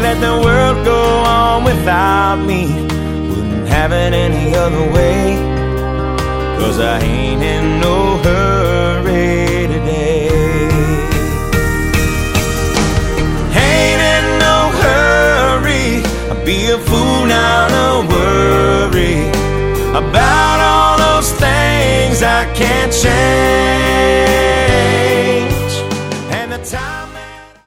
let the world go on without me. Wouldn't have it any other way, 'cause I ain't in no hurry today. Ain't in no hurry, I'd be a fool now to worry about all those things I can't change.